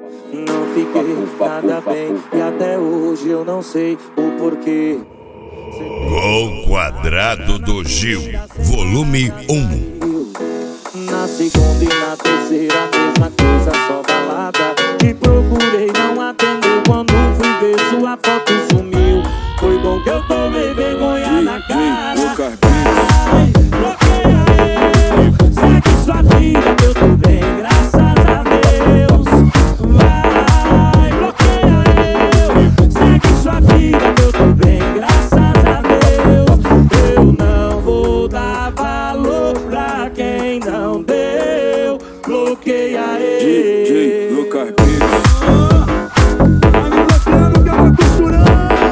Não fiquei nada bem e até hoje eu não sei o porquê. Gol Quadrado do Gil, volume 1. Na segunda e na terceira, mesma coisa, só balada. Te procurei, não atendeu. Quando fui ver, sua foto sumiu. Foi bom que eu tomei vergonha na cara. Ai, bloqueia eu, segue sua vida que eu tô bem, graças a Deus. Vai, bloqueia eu, segue sua vida que eu tô bem, graças a Deus. Eu não vou dar valor pra quem não deu. Bloqueia ele. DJ Lucas Beats. Tá me bloqueando que eu tô costurando.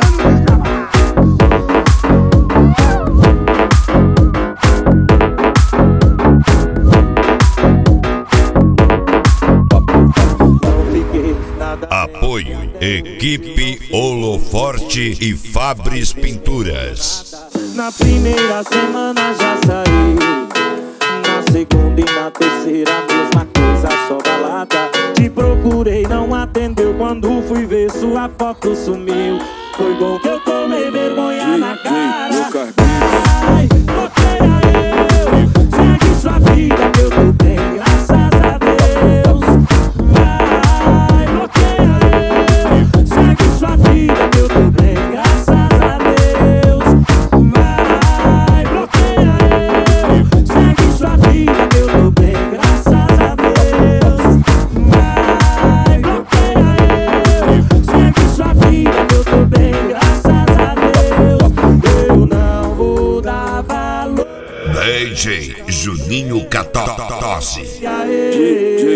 Não fiquei nada. Apoio Equipe Holoforte e Fabris Pinturas. Na primeira semana já saí. Na segunda e na terceira, mesma coisa, só balada. Te procurei, não atendeu. Quando fui ver, sua foto sumiu. Foi bom que eu tomei vergonha na cara. Ai, bloqueia eu, segue sua vida que eu tô bem, graças a Deus. Vai, bloqueia eu, segue sua vida que eu tô bem, graças a Deus. Vai, bloqueia eu, segue sua vida que eu tô bem, graças a Deus. Vai, bloqueia eu, segue sua vida que eu tô bem, graças a Deus. Eu não vou dar valor. DJ Juninho Catossi. E aí?